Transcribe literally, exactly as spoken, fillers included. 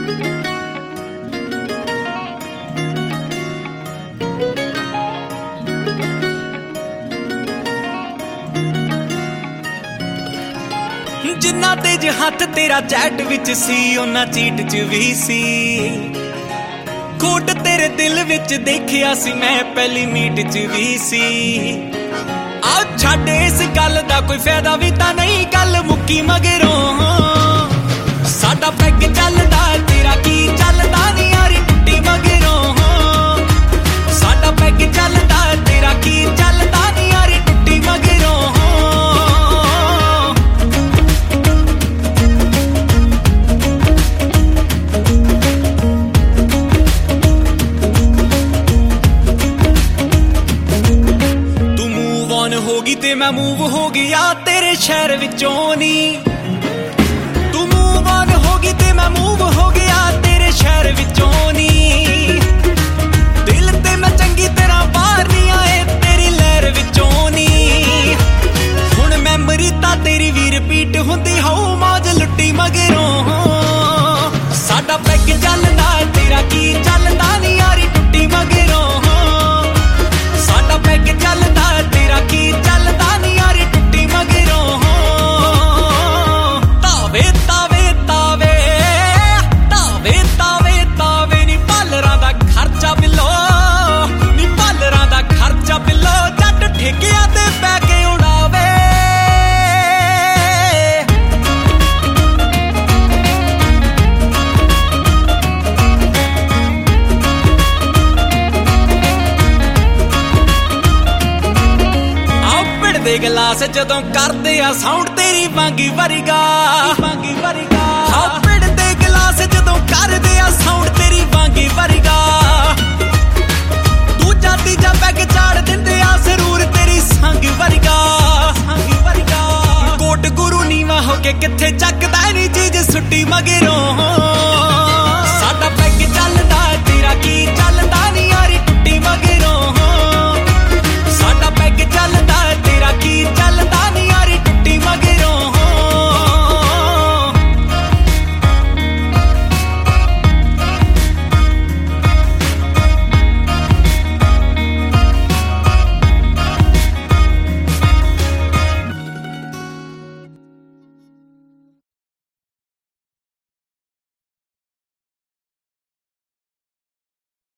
जिन्ना तेज हथ तेरा चैट विच सी उन्ना चीट च भी सी कोट तेरे दिल विच देखिया सी मैं पहली मीट च भी सी आओ छड्ड इस गल दा कोई फायदा भी तां नहीं गल मुक्की मगरों साडा पैग चलदा तेरा की चलदा नी यारी टुट्टी मगरों साडा पैग चलदा तेरा की चलदा नी यारी टुट्टी मगरों होगी ते मैं मूव हो गया तेरे शहर विचों नी तू मूव ऑन होगी ते मैं मूव हो गया तेरे शहर विचों नी दिल ते मैं चंगी तरह बाहर नहीं आए तेरी लहर विचों नी हुण मैमरी तां तेरी भी रिपीट हुंदी हाऊ मौज लुट्टी मगरों साडा पैग चलदा तेरा की चलदा नी यारी टुट्टी मगरों साडा पैग चलदा तेरा की चलदा नी यारी टुट्टी मगरों तावे तावे तावे तावे तावे तावे नी पालरां दा खर्चा बिलो नी पालरां दा खर्चा बिलो जट ठेकियां ते पै के उड़ावे दे गलास जदों करदे आ साउंड तेरी वांगी वरगा वांगी वरगा हां पिड़ दे गलास जदों करदे आ साउंड तेरी वांगी वरगा तू जाती जा पैग चाड़ दिंदे आ जरूर तेरी संग वरगा संग वरगा कोट गुरु नीवा हो के किथे ਚੱਕਦਾ नी चीज सुट्टी मगरों